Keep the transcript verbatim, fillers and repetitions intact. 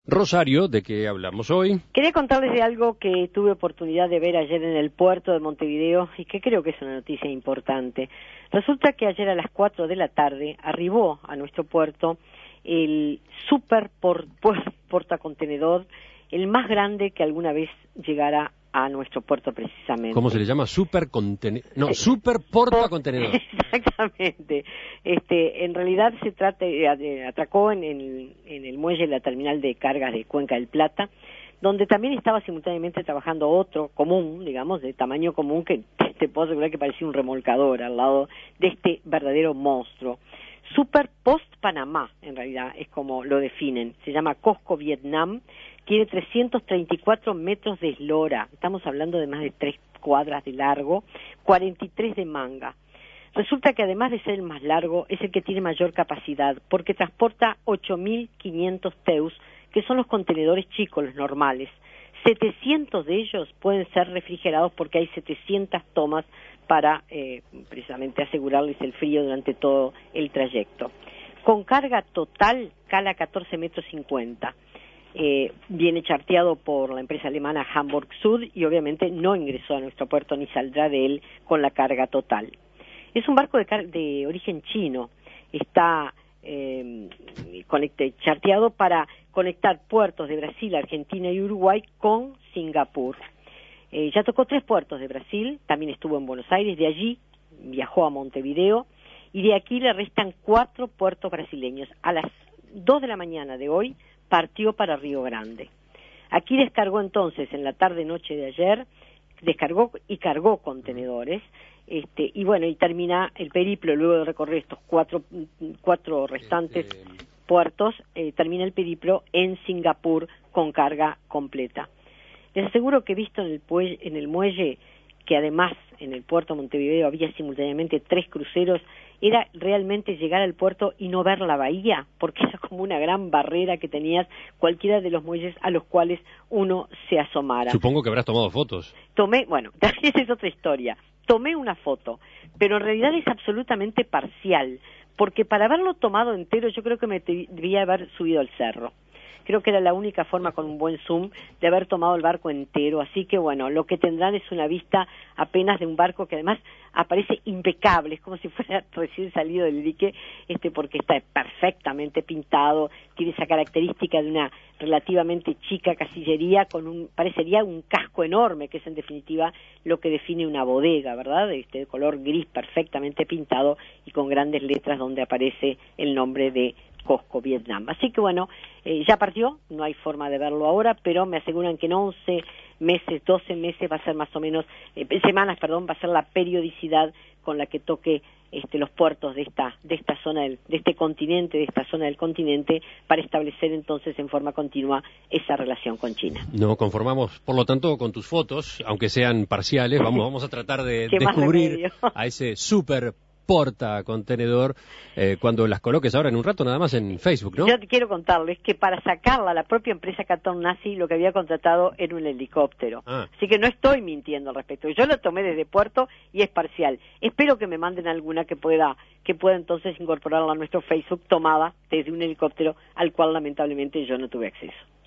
Rosario, ¿de qué hablamos hoy? Quería contarles de algo que tuve oportunidad de ver ayer en el puerto de Montevideo y que creo que es una noticia importante. Resulta que ayer a las cuatro de la tarde arribó a nuestro puerto el super por, por, portacontenedor, el más grande que alguna vez llegara a nuestro puerto precisamente. ¿Cómo se le llama? Super contenedor. No, sí. Super portacontenedor. Exactamente. Este, en realidad se trata, eh, atracó en el, en el muelle de la terminal de cargas de Cuenca del Plata, donde también estaba simultáneamente trabajando otro común, digamos, de tamaño común, que te puedo asegurar que parecía un remolcador al lado de este verdadero monstruo. Super Post Panamá, en realidad, es como lo definen. Se llama Cosco Vietnam, tiene trescientos treinta y cuatro metros de eslora, estamos hablando de más de tres cuadras de largo, cuarenta y tres de manga. Resulta que además de ser el más largo, es el que tiene mayor capacidad, porque transporta ocho mil quinientos teus, que son los contenedores chicos, los normales. setecientos de ellos pueden ser refrigerados porque hay setecientas tomas para eh, precisamente asegurarles el frío durante todo el trayecto. Con carga total, cala catorce metros cincuenta. Eh, viene charteado por la empresa alemana Hamburg Süd y obviamente no ingresó a nuestro puerto ni saldrá de él con la carga total. Es un barco de, de origen chino, está eh, conecte, charteado para conectar puertos de Brasil, Argentina y Uruguay con Singapur. Eh, ya tocó tres puertos de Brasil, también estuvo en Buenos Aires, de allí viajó a Montevideo y de aquí le restan cuatro puertos brasileños. A las dos de la mañana de hoy partió para Río Grande. Aquí descargó entonces en la tarde-noche de ayer, descargó y cargó contenedores, este, y bueno, y termina el periplo luego de recorrer estos cuatro, cuatro restantes este... puertos, eh, termina el periplo en Singapur con carga completa. Les aseguro que he visto en el, pue- en el muelle que además en el puerto de Montevideo había simultáneamente tres cruceros, era realmente llegar al puerto y no ver la bahía, porque era como una gran barrera que tenías cualquiera de los muelles a los cuales uno se asomara. Supongo que habrás tomado fotos. Tomé, bueno, esa es otra historia. Tomé una foto, pero en realidad es absolutamente parcial, porque para haberlo tomado entero yo creo que me debía haber subido al cerro. Creo que era la única forma con un buen zoom de haber tomado el barco entero, así que bueno, lo que tendrán es una vista apenas de un barco que además aparece impecable, es como si fuera recién salido del dique, este porque está perfectamente pintado, tiene esa característica de una relativamente chica casillería con un, parecería un casco enorme, que es en definitiva lo que define una bodega, ¿verdad? Este de color gris perfectamente pintado y con grandes letras donde aparece el nombre de Cosco Vietnam. Así que bueno, eh, ya partió, no hay forma de verlo ahora, pero me aseguran que en once meses, doce meses va a ser más o menos, eh, semanas, perdón, va a ser la periodicidad con la que toque este, los puertos de esta, de esta zona, del, de este continente, de esta zona del continente, para establecer entonces en forma continua esa relación con China. No conformamos, por lo tanto, con tus fotos, aunque sean parciales, vamos, vamos a tratar de descubrir a ese súper porta contenedor eh, cuando las coloques ahora en un rato nada más en Facebook, ¿no? Yo te quiero contarles que para sacarla la propia empresa Catón Nazi lo que había contratado era un helicóptero. Ah. Así que no estoy mintiendo al respecto. Yo lo tomé desde puerto y es parcial. Espero que me manden alguna que pueda que pueda entonces incorporarla a nuestro Facebook tomada desde un helicóptero al cual lamentablemente yo no tuve acceso.